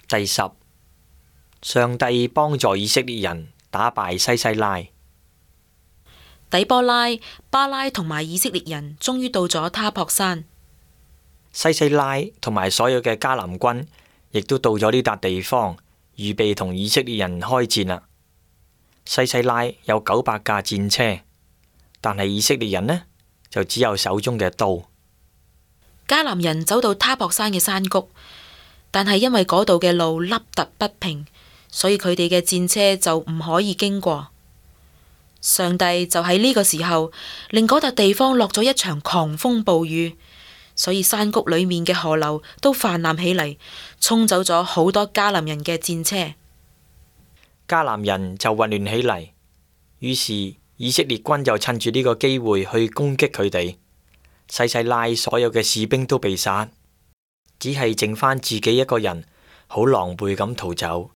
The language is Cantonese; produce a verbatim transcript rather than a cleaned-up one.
第十，上帝幫助以色列人打敗西西拉。 底波拉、巴拉同埋以色列人終於到咗他泊山。 西西拉同埋所有嘅迦南軍亦都到咗呢笪地方，預備同以色列人開戰啦。西西拉有九百架戰車，但係以色列人呢就只有手中嘅刀。 迦南人走到他泊山嘅山谷，但係因為嗰度嘅路凹凸不平，所以佢哋嘅戰車就唔可以經過。上帝就喺呢個時候令嗰笪地方落咗一場狂風暴雨，所以山谷裏面嘅河流都泛濫起嚟，沖走咗好多迦南人嘅戰車。 迦南人就混亂起嚟，於是以色列軍就趁住呢個機會去攻擊佢哋。西西拉所有嘅士兵都被殺，只係剩翻自己一個人，好狼狽咁逃走。